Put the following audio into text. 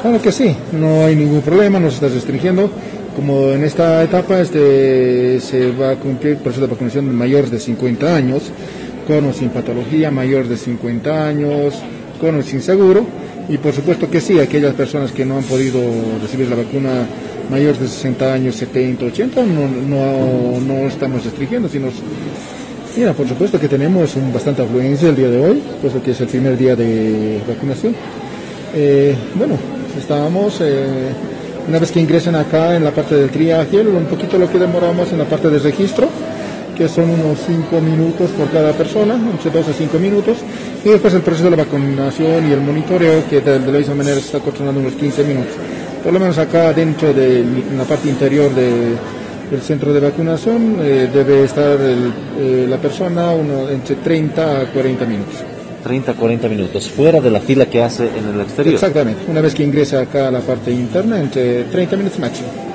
Claro que sí, no hay ningún problema, no se está restringiendo. Como en esta etapa se va a cumplir el proceso de vacunación de mayores de 50 años, con o sin patología, mayores de 50 años, con o sin seguro, y por supuesto que sí, aquellas personas que no han podido recibir la vacuna mayores de 60 años, 70, 80, no estamos restringiendo, sino, mira, por supuesto que tenemos bastante afluencia el día de hoy, puesto que es el primer día de vacunación. Bueno, estábamos, una vez que ingresan acá en la parte del triaje, un poquito lo que demoramos en la parte de registro, que son unos 5 minutos por cada persona, entre 2 a 5 minutos, y después el proceso de la vacunación y el monitoreo, que de la misma manera se está controlando unos 15 minutos. Por lo menos acá dentro de la parte interior del centro de vacunación debe estar la persona entre 30 a 40 minutos. 30, 40 minutos, fuera de la fila que hace en el exterior. Exactamente, una vez que ingresa acá a la parte interna, entre 30 minutos máximo.